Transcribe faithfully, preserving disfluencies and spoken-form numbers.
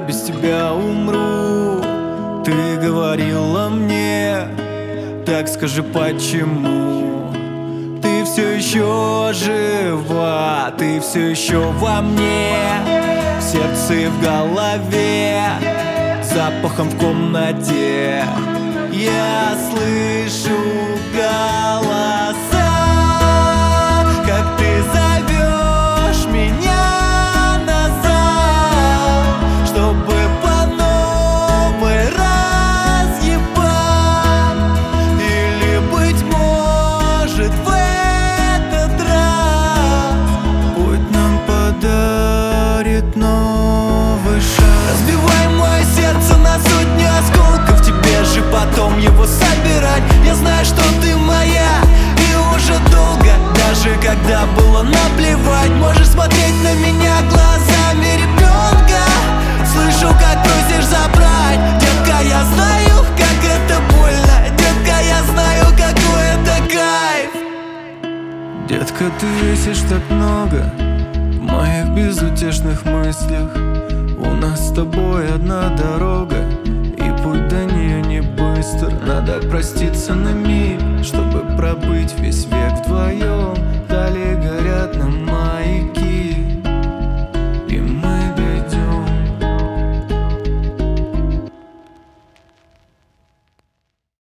без тебя умру. Ты говорила мне, так скажи, почему ты все еще жива, ты все еще во мне, в сердце и в голове, запахом в комнате. Я слышу голоса, как ты зовешь меня назад, чтобы по новой разъебать. Или, быть может, в этот раз путь нам подарит новый шаг. Разбивай мое сердце на сотни осколков, тебе же потом его собирать. Я знаю, что ты моя, и уже долго, даже когда было наплевать. Можешь смотреть на меня глазами ребенка, слышу, как просишь забрать. Детка, я знаю, как это больно, детка, я знаю, какой это кайф. Детка, ты весишь так много в моих безутешных мыслях. У нас с тобой одна дорога, и путь до нее не быстр. Надо проститься на миг, чтобы пробыть весь вечер.